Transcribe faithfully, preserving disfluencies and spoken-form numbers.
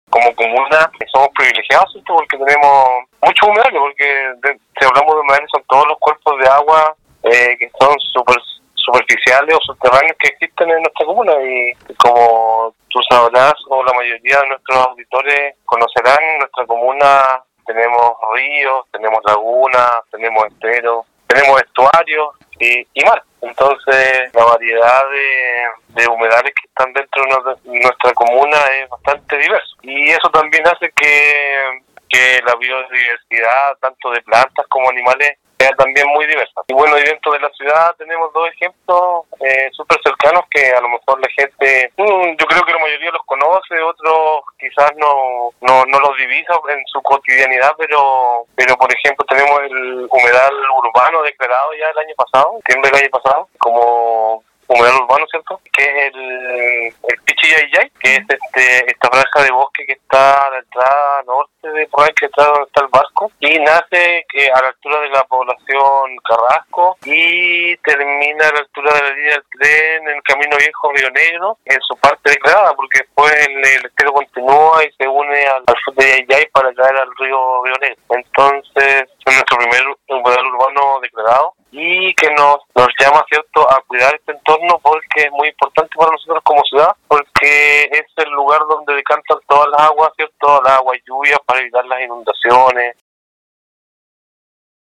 como comuna somos privilegiados, ¿cierto? Porque tenemos muchos humedales, porque de, si hablamos de humedales son todos los cuerpos de agua eh, que son super, superficiales o subterráneos que existen en nuestra comuna, y como tú sabrás o la mayoría de nuestros auditores conocerán, en nuestra comuna tenemos ríos, tenemos lagunas, tenemos esteros, tenemos estuarios y, y mar. Entonces la variedad de, de humedales que están dentro de nuestra comuna es bastante diversa, y eso también hace que, que la biodiversidad tanto de plantas como animales sea también muy diversa. Y bueno, y dentro de la ciudad tenemos dos ejemplos eh, súper cercanos que a lo mejor la gente, mm, yo creo que la mayoría los conoce, otros quizás no no, no los divisa en su cotidianidad, pero pero por ejemplo tenemos el humedal urbano declarado ya el año pasado, en septiembre del año pasado, como humedal urbano, ¿cierto? Que es el, el Pichillayay, que es este esta franja de bosque que está a la entrada norte de Porral, que está donde está el barco, y nace que a la altura de la población Carrasco y termina a la altura de la línea del tren en el Camino Viejo Río Negro, en su parte declarada, porque después el, el estero continúa y se une al, al sur de Yayay para caer al río Río Negro. Entonces es nuestro primer humedal urbano declarado, y que nos nos llama, cierto, a cuidar este entorno, porque es muy importante para nosotros como ciudad, porque es el lugar donde decantan todas las aguas, cierto, las aguas lluvias para evitar las inundaciones,